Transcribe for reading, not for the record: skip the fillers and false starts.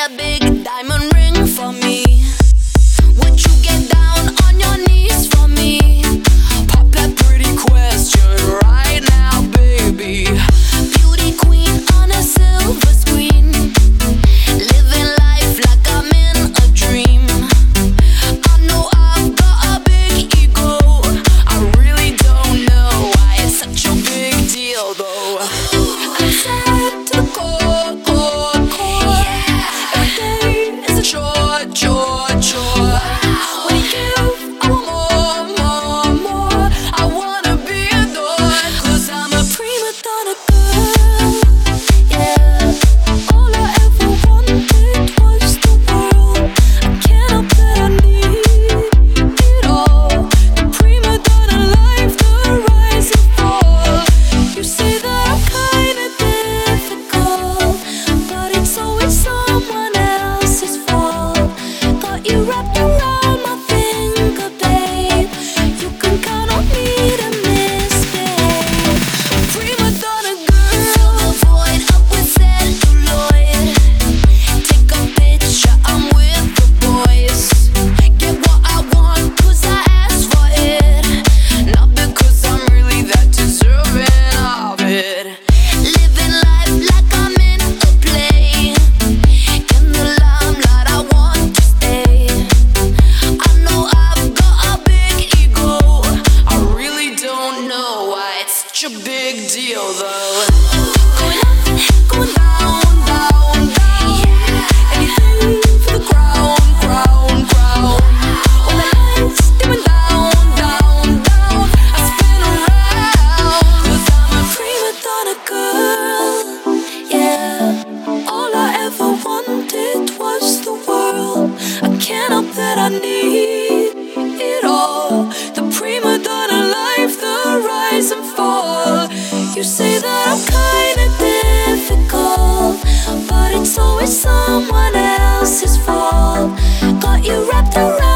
a big diamond ring for me? Would you get down on your knees for me? Pop that pretty question right now, baby. Beauty queen on a silver screen, living life like I'm in a dream. I know I've got a big ego, I really don't know why it's such a big deal though. I'm sad to the core, core, core. Every day is a chore, chore, chore. When you give, I want more, more, more. I wanna be adored, 'cause I'm a prima donna girl. Yeah, all I ever wanted was the world. I can't help that I need it all. The prima donna life, the rise and fall. You say that I'm kinda difficult, but it's always someone else's fault. Got you wrapped around my finger, babe. You can count on me to misbehave. Prima donna girl. Fill the void up with celluloid. Take a picture, I'm with the boys. Get what I want 'cause I asked for it, not because I'm really that deserving of it. Living life like I'm in a play, in the limelight I want to stay. I know I've got a big ego, I really don't know why it's such a big deal though. Going up, going down, down, down. Anything for the crown, crown, crown. When the lights dimming down, down, down, I spin around, 'cause I'm a prima donna girl. Yeah, all I ever wanted was the world. I can't help that I need it all. The prima donna life, the rise and fall. You say that I'm kinda difficult, but it's always someone else's fault. Got you wrapped around